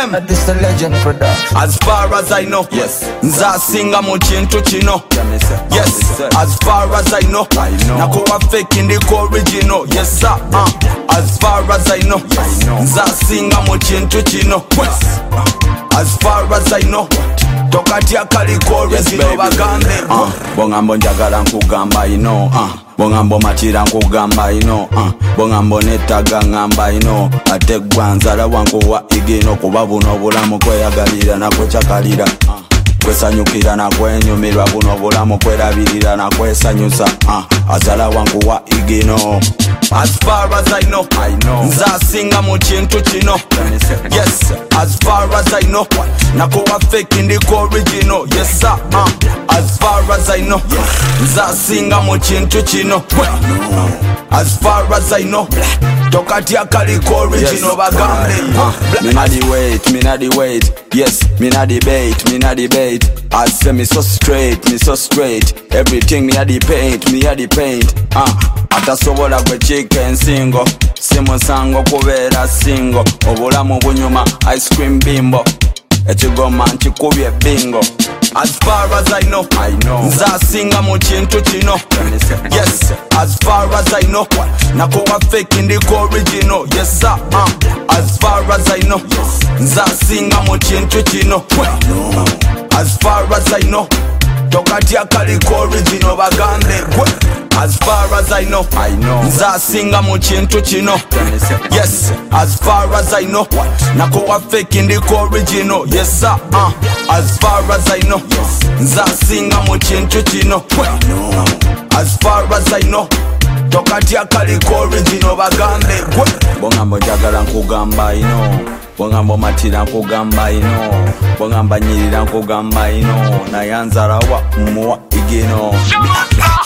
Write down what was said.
them. This the legend production. As far as I know, Yes. nza singa mu kintu kino. Yes, Yes. as far as I know, nakuwa fake ndiko original. Yes sir, as far as I know, nza singa mu kintu kino. As far as I know, tokatya kaliko original bagambe. Bongambo njagala nkugamba ino, bongambo matira nkugamba ino, bongambo netaga ngamba ino, ate gwanzala wangu wa igino kuba buno bulamu kweyagalira nakwechakalira. Kwesanyukira na kwenyumirwa buno bulamu kwerabirira na kwesanyusa, azala wangu wa igino. As far as I know, nza singa mu kintu kino. Yes, as far as I know, nakuwa fake ndiko original. Yes sir, as far as I know, nza singa mu kintu kino. As far as I know, tokatya kaliko original bagambe. Me not the wait, yes, me not debate, I say me so straight, everything me a the paint, atasobola gwe chicken single, simusango kubera single, obulamu bunyuma ice cream bimbo, ekigoma nkikubye bingo. As far as I know, nza singa mu kintu kino. Yes, as far as I know, nakuwa fake ndiko original. Yes sir, as far as I know, nza singa mu kintu kino. As far as I know, tokatya kaliko original bagambe. As far as I know, nza singa mu kintu kino. Yes, as far as I know, nakuwa fake ndiko original. Yes sir, as far as I know, nza singa mu kintu kino. As far as I know, tokatya kaliko original bagambe. Bongambo njagala nkugamba ino, bongambo matira nkugamba ino, bongamba nyirira nkugamba ino, nayanzala wa muwa igino.